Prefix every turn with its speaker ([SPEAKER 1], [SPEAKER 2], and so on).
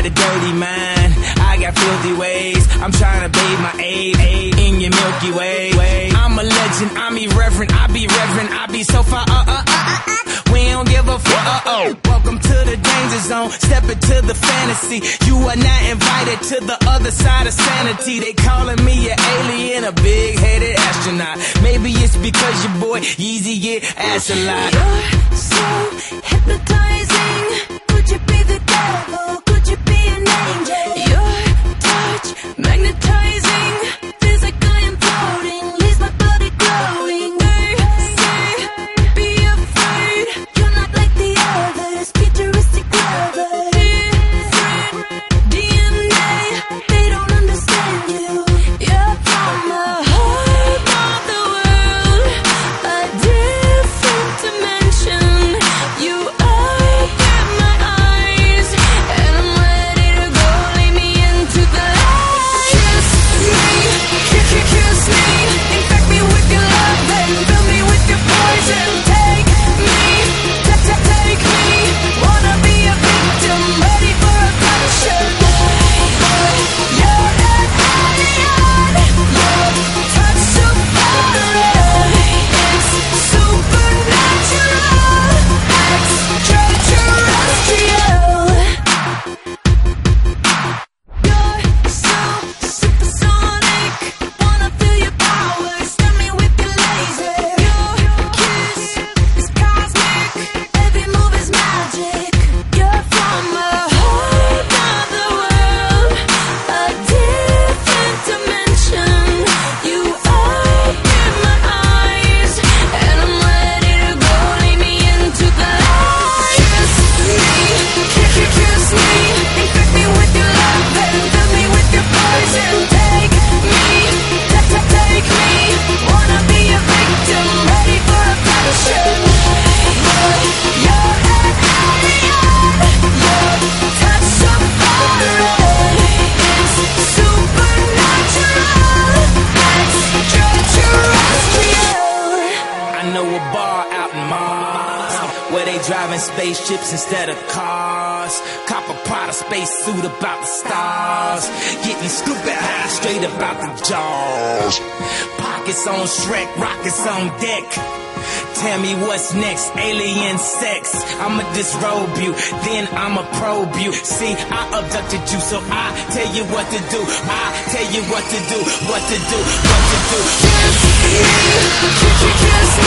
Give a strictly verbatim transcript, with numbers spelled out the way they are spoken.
[SPEAKER 1] a dirty mind, I got filthy ways. I'm trying to bathe my aid, aid in your Milky Way. I'm a legend, I'm irreverent, I be reverent, I be so far, uh, uh, uh, uh. We don't give a fuck, uh, oh. Welcome to the danger zone, step into the fantasy. You are not invited to the other side of sanity. They calling me an alien, a big-headed astronaut. Maybe it's because your boy Yeezy get ass a lot.
[SPEAKER 2] You're so hypnotizing. Could you be the devil? Could you be an angel? Your touch magnetizing. Feels like I am floating, leaves my body glowing. They say, be afraid. You're not like the others, futuristic lovers. Different D N A, they don't understand you. You're from the heart of the world, a different dimension. You open my eyes, and I'm ready to go. Lay me into the light. Kiss me, kiss, kiss, kiss me. Infect me with your love, then fill me with your poison. Take me, ta ta take me. Wanna be a victim, ready for a passion. You're an alien. Your touch so foreign. It's supernatural, extraterrestrial. You're so supersonic. Wanna feel your power, stun me with your laser. Your kiss is cosmic, every move is magic. You're from the heart of the world, a different dimension. You open my eyes, and I'm ready to go. Lay me into the light. Kiss me, kiss, kiss, kiss me. Infect me with your love, then fill me with your poison. Take me, ta ta take me. Wanna be a victim, ready for a passion. You're an alien. Your touch so foreign. It's supernatural, extraterrestrial.
[SPEAKER 1] I know a bar out in Mars where they driving spaceships instead of cars. Cop a Prada space suit about the stars. Getting stupid high straight about the jaws. Pockets on Shrek, rockets on deck. Tell me what's next, alien sex. I'ma disrobe you, then I'ma probe you. See, I abducted you, so I tell you what to do. I tell you what to do, what to do, what to do.
[SPEAKER 2] Kiss me, kiss, kiss, kiss